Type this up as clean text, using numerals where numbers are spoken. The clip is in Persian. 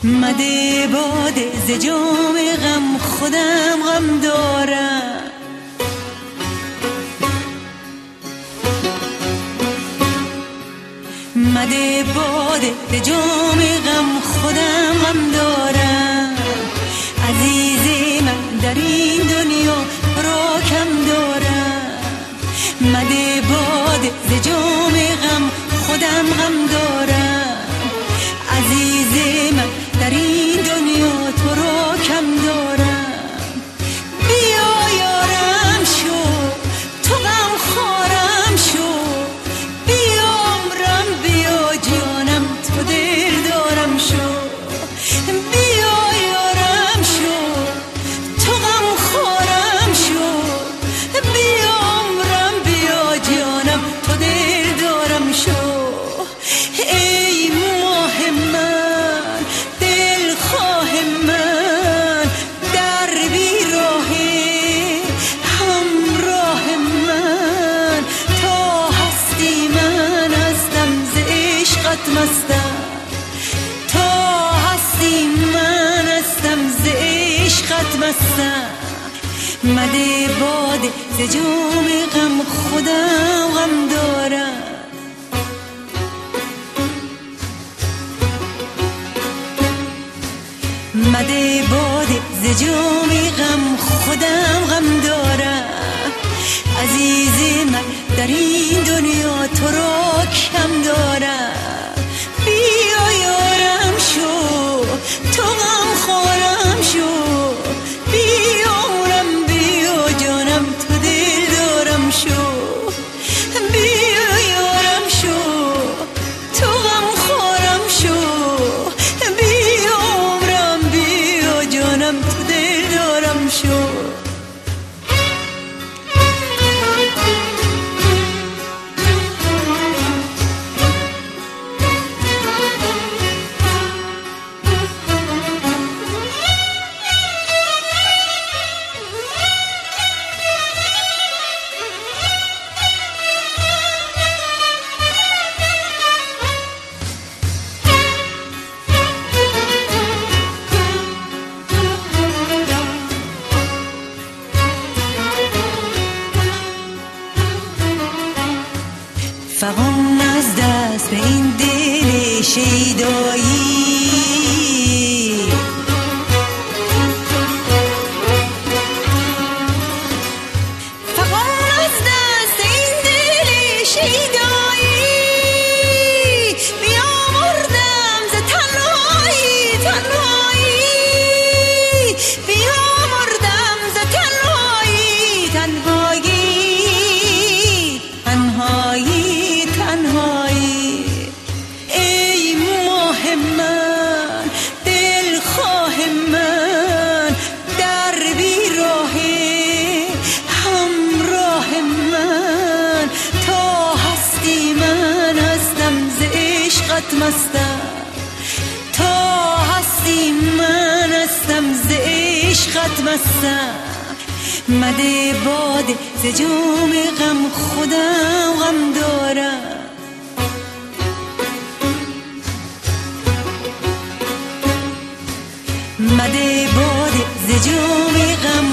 مده باده ز جام غم خودم غم دارم. مده باده ز جام غم خودم غم دارم. عزیز من در این دنیا را کم دارم. مده باده ز جام غم خودم غم دارم. عزیز من در این دنیا تو را کم دارم. بیا یارم شو تو غم خورم شو. بیا عمرم بیا جانم تو دل دارم شو. بیا یارم شو تو غم خورم شو. بیا عمرم بیا جانم تو دل دارم شو. ای ماه من دلخواه من در بیراه همراه من. تا هستی من هستم ز عشقت مستم. تا هستی من هستم ز عشقت مستم. مده باده ز جام غم خودم غم دارم. مده باده ز جام غم خودم غم دارم. عزیز من در این دنیا تو را کم دارم. بیا یارم شو تو غم خورم شو. بیا عمرم بیا جانم تو دل دارم شو. بیا یارم شو تو غم خورم شو. بیا عمرم بیا جانم تو دل دارم شو. فغان از دست به این دل شیدایی. فغان از دست این دل شیدایی. بیامردم ز تنهایی تنهایی. بیامردم ز تنهایی تنهایی تنهایی تنهایی. ای ماه من دلخواه من در بیراه همراه من. تا هستی من هستم ز عشقت مستم. تا هستی من هستم ز عشقت مستم. مده باده ز جام غم خودم غم دارم. مده باده ز جام غم